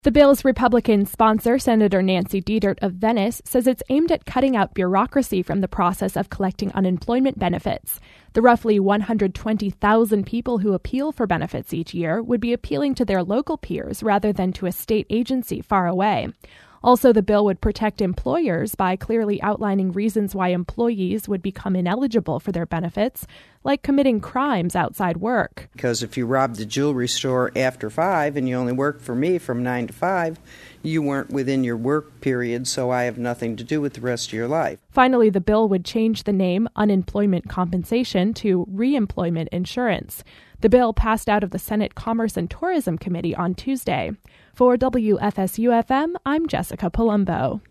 The bill's Republican sponsor, Senator Nancy Diedert of Venice, says it's aimed at cutting out bureaucracy from the process of collecting unemployment benefits. The roughly 120,000 people who appeal for benefits each year would be appealing to their local peers rather than to a state agency far away. Also, the bill would protect employers by clearly outlining reasons why employees would become ineligible for their benefits, like committing crimes outside work. Because if you robbed the jewelry store after 5 and you only worked for me from 9 to 5, you weren't within your work period, so I have nothing to do with the rest of your life. Finally, the bill would change the name unemployment compensation to reemployment insurance. The bill passed out of the Senate Commerce and Tourism Committee on Tuesday. For WFSU-FM, I'm Jessica Palumbo.